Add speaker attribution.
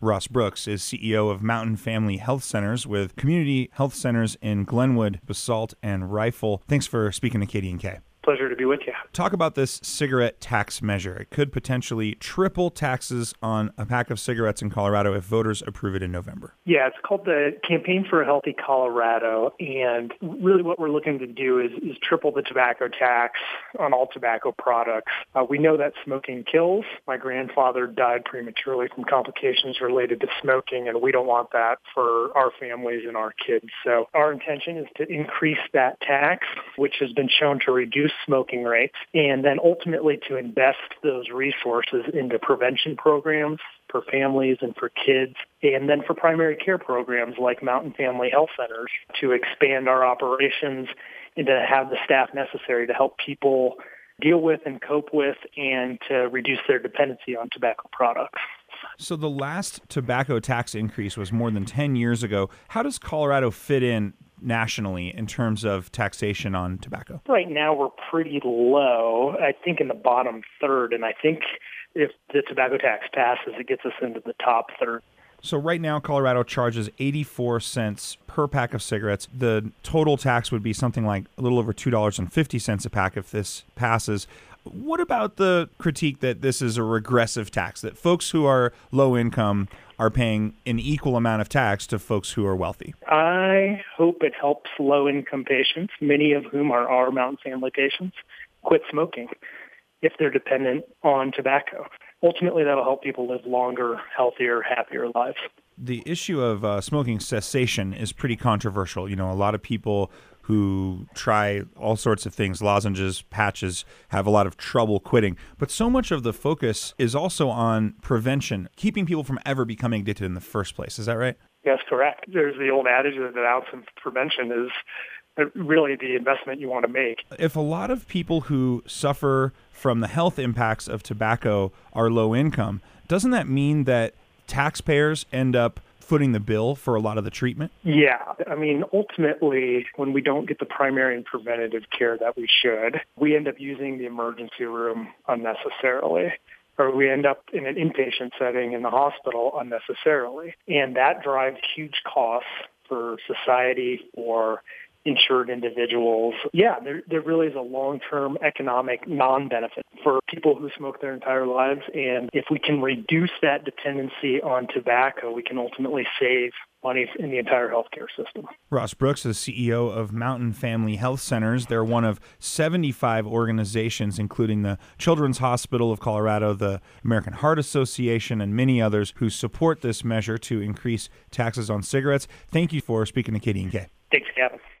Speaker 1: Ross Brooks is CEO of Mountain Family Health Centers with community health centers in Glenwood, Basalt, and Rifle. Thanks for speaking to KDNK.
Speaker 2: Pleasure to be with you.
Speaker 1: Talk about this cigarette tax measure. It could potentially triple taxes on a pack of cigarettes in Colorado if voters approve it in November.
Speaker 2: Yeah, it's called the Campaign for a Healthy Colorado, and really what we're looking to do is triple the tobacco tax on all tobacco products. We know that smoking kills. My grandfather died prematurely from complications related to smoking, and we don't want that for our families and our kids. So our intention is to increase that tax, which has been shown to reduce smoking rates, and then ultimately to invest those resources into prevention programs for families and for kids, and then for primary care programs like Mountain Family Health Centers to expand our operations and to have the staff necessary to help people deal with and cope with and to reduce their dependency on tobacco products.
Speaker 1: So the last tobacco tax increase was more than 10 years ago. How does Colorado fit in nationally in terms of taxation on tobacco?
Speaker 2: Right now we're pretty low, I think in the bottom third, and I think if the tobacco tax passes, it gets us into the top third.
Speaker 1: So right now, Colorado charges 84 cents per pack of cigarettes. The total tax would be something like a little over $2.50 a pack if this passes. What about the critique that this is a regressive tax, that folks who are low income are paying an equal amount of tax to folks who are wealthy?
Speaker 2: I hope it helps low-income patients, many of whom are our Mountain Family patients, quit smoking if they're dependent on tobacco. Ultimately, that'll help people live longer, healthier, happier lives.
Speaker 1: The issue of smoking cessation is pretty controversial. You know, a lot of people who try all sorts of things, lozenges, patches, have a lot of trouble quitting. But so much of the focus is also on prevention, keeping people from ever becoming addicted in the first place. Is that right?
Speaker 2: Yes, correct. There's the old adage that an ounce of prevention is really the investment you want to make.
Speaker 1: If a lot of people who suffer from the health impacts of tobacco are low income, doesn't that mean that taxpayers end up footing the bill for a lot of the treatment?
Speaker 2: Yeah. I mean, ultimately, when we don't get the primary and preventative care that we should, we end up using the emergency room unnecessarily, or we end up in an inpatient setting in the hospital unnecessarily. And that drives huge costs for society, for insured individuals. Yeah, there really is a long-term economic non-benefit for people who smoke their entire lives. And if we can reduce that dependency on tobacco, we can ultimately save money in the entire healthcare system.
Speaker 1: Ross Brooks is CEO of Mountain Family Health Centers. They're one of 75 organizations, including the Children's Hospital of Colorado, the American Heart Association, and many others who support this measure to increase taxes on cigarettes. Thank you for speaking to KDNK.
Speaker 2: Thanks, Gavin.